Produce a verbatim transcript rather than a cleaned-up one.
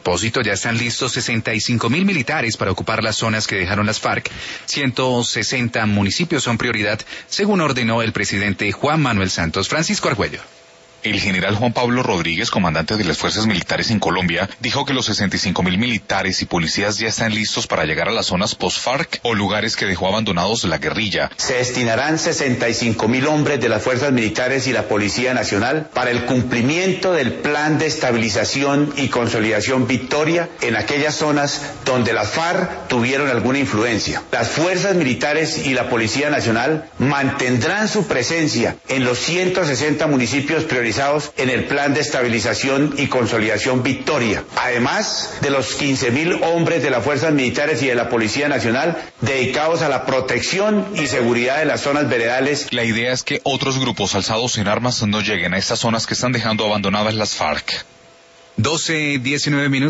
propósito, ya están listos sesenta y cinco mil militares para ocupar las zonas que dejaron las FARC. ciento sesenta municipios son prioridad, según ordenó el presidente Juan Manuel Santos. Francisco Argüello. El general Juan Pablo Rodríguez, comandante de las fuerzas militares en Colombia, dijo que los sesenta y cinco mil militares y policías ya están listos para llegar a las zonas post-FARC o lugares que dejó abandonados la guerrilla. Se destinarán sesenta y cinco mil hombres de las fuerzas militares y la Policía Nacional para el cumplimiento del plan de estabilización y consolidación Victoria en aquellas zonas donde las FARC tuvieron alguna influencia. Las fuerzas militares y la Policía Nacional mantendrán su presencia en los ciento sesenta municipios priorizados en el plan de estabilización y consolidación Victoria, además de los quince mil hombres de las fuerzas militares y de la Policía Nacional dedicados a la protección y seguridad de las zonas veredales. La idea es que otros grupos alzados en armas no lleguen a estas zonas que están dejando abandonadas las FARC. doce diecinueve minutos.